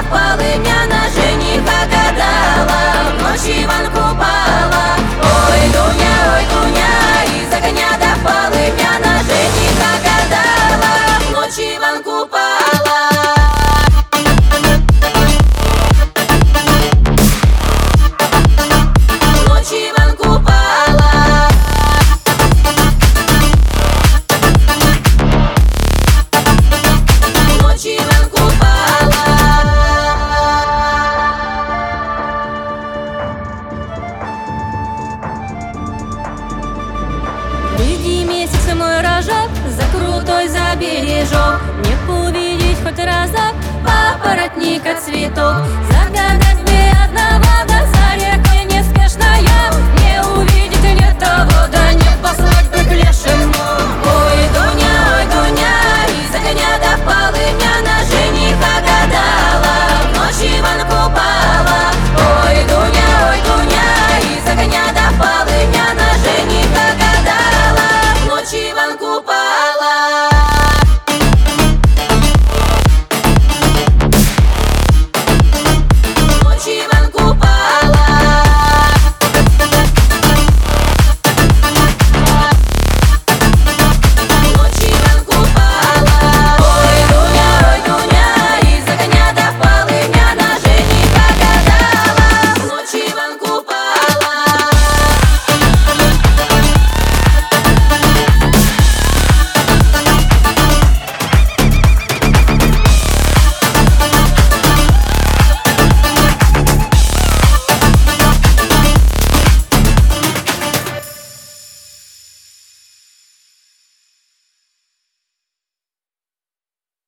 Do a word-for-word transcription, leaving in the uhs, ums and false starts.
полымя жениха гадала, в ночь Иван купала. Ой, Дуня, ой, Дуня, из огня до полымя жениха гадала, в ночь Иван купала. В ночь Иван купала. В ночь Иван купала. Иди, месяц мой рожок, за крутой за бережок, мне увидеть хоть разок папоротника цветок.